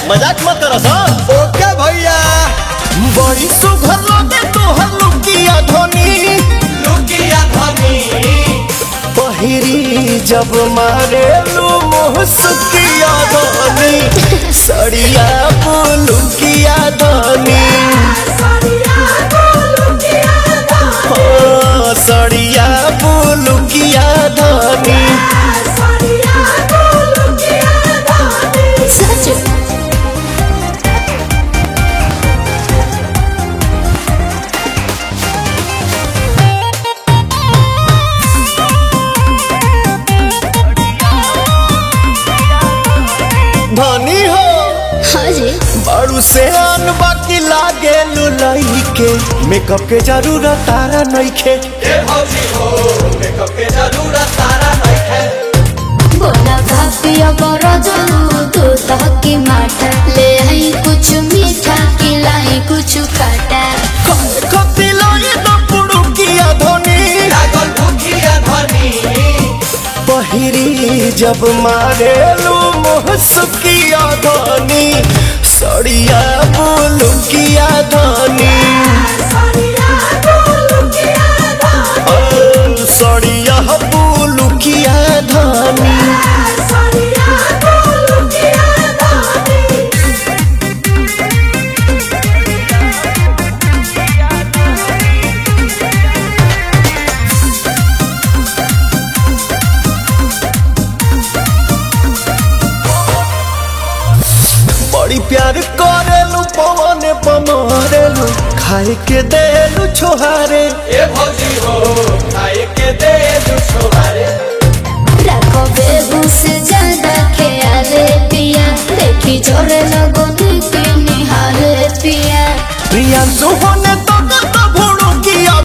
मजाक मत करो सर। ओके भैया। बड़ी सुघर लगे तोहर लुकिया धोनी, लुकिया धनी पहिरी जब मारे लू मुहसकिया धोनी, सड़िया पुलुकिया धोनी, सड़िया पुलुकिया धोनी। धनी हो हाँ जी। बड़ू से आन बाकी लागे लुलाई के, मेकअप के जरूरत तारा नइखे। ए भौजी हो मेकअप के जरूरत तारा नहीं है। बोला भापिया बड़ा जानू तू तहकी माटा, ले आई कुछ मीठा खिलाई कुछ खट्टा। कति लागे तो पुड़ुकिया धोनी, लागल भूखिया धनी पहिरी जब मारे लू मुहसकिया धोनी, सड़िया पुलुकिया धोनी, सड़िया पुलुकिया धोनी। बड़ी प्यार करेलू पवन पमारेलू, खाए के देलू छोहारे। ए भौजी हो खाए के दे दू छोहारे।